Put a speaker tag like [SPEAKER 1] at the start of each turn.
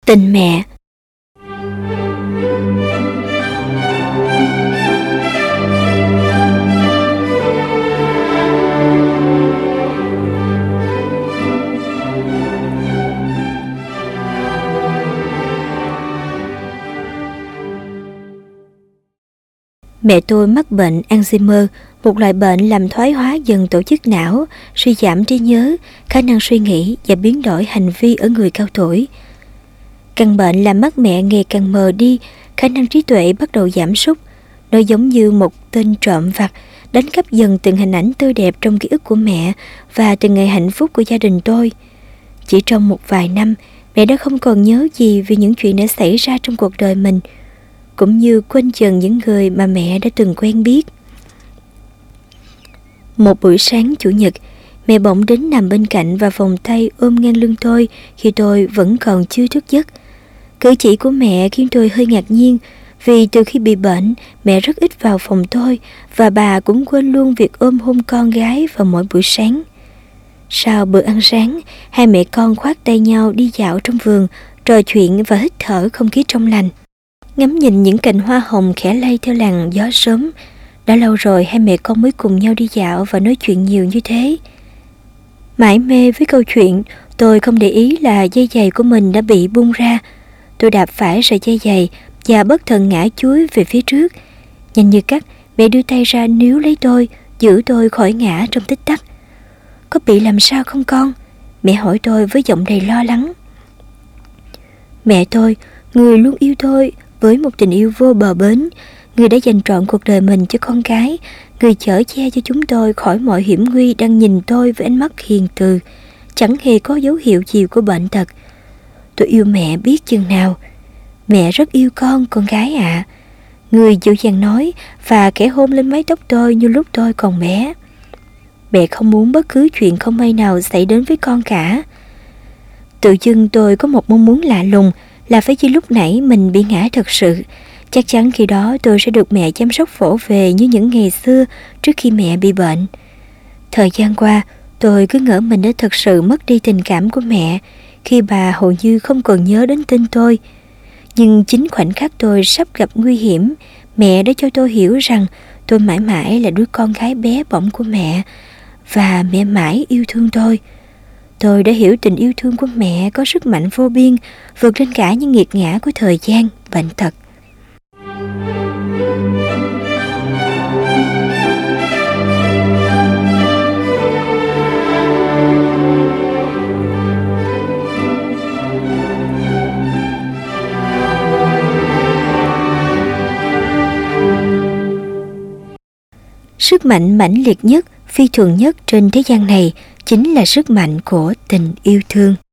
[SPEAKER 1] Tình mẹ. Mẹ tôi mắc bệnh Alzheimer, một loại bệnh làm thoái hóa dần tổ chức não, suy giảm trí nhớ, khả năng suy nghĩ và biến đổi hành vi ở người cao tuổi. Căn bệnh làm mắt mẹ ngày càng mờ đi, khả năng trí tuệ bắt đầu giảm sút. Nó giống như một tên trộm vặt, đánh cắp dần từng hình ảnh tươi đẹp trong ký ức của mẹ và từng ngày hạnh phúc của gia đình tôi. Chỉ trong một vài năm, mẹ đã không còn nhớ gì về những chuyện đã xảy ra trong cuộc đời mình, cũng như quên dần những người mà mẹ đã từng quen biết. Một buổi sáng Chủ nhật, mẹ bỗng đến nằm bên cạnh và vòng tay ôm ngang lưng tôi khi tôi vẫn còn chưa thức giấc. Cử chỉ của mẹ khiến tôi hơi ngạc nhiên, vì từ khi bị bệnh, mẹ rất ít vào phòng tôi và bà cũng quên luôn việc ôm hôn con gái vào mỗi buổi sáng. Sau bữa ăn sáng, hai mẹ con khoác tay nhau đi dạo trong vườn, trò chuyện và hít thở không khí trong lành. Ngắm nhìn những cành hoa hồng khẽ lay theo làn gió sớm. Đã lâu rồi hai mẹ con mới cùng nhau đi dạo và nói chuyện nhiều như thế. Mải mê với câu chuyện, tôi không để ý là dây giày của mình đã bị bung ra. Tôi đạp phải sợi dây giày và bất thần ngã chúi về phía trước. Nhanh như cắt, mẹ đưa tay ra níu lấy tôi, giữ tôi khỏi ngã trong tích tắc. Có bị làm sao không con? Mẹ hỏi tôi với giọng đầy lo lắng. Mẹ tôi, người luôn yêu tôi với một tình yêu vô bờ bến, người đã dành trọn cuộc đời mình cho con cái, người chở che cho chúng tôi khỏi mọi hiểm nguy, đang nhìn tôi với ánh mắt hiền từ, chẳng hề có dấu hiệu gì của bệnh tật. Tôi yêu mẹ biết chừng nào. Mẹ rất yêu con gái ạ. Người dịu dàng nói và khẽ hôn lên mái tóc tôi như lúc tôi còn bé. Mẹ không muốn bất cứ chuyện không may nào xảy đến với con cả. Tự dưng tôi có một mong muốn lạ lùng là phải chi lúc nãy mình bị ngã thật sự. Chắc chắn khi đó tôi sẽ được mẹ chăm sóc vỗ về như những ngày xưa trước khi mẹ bị bệnh. Thời gian qua, tôi cứ ngỡ mình đã thật sự mất đi tình cảm của mẹ khi bà hầu như không còn nhớ đến tên tôi. Nhưng chính khoảnh khắc tôi sắp gặp nguy hiểm, mẹ đã cho tôi hiểu rằng tôi mãi mãi là đứa con gái bé bỏng của mẹ và mẹ mãi yêu thương tôi. Tôi đã hiểu tình yêu thương của mẹ có sức mạnh vô biên, vượt lên cả những nghiệt ngã của thời gian, bệnh tật. Sức mạnh mãnh liệt nhất, phi thường nhất trên thế gian này chính là sức mạnh của tình yêu thương.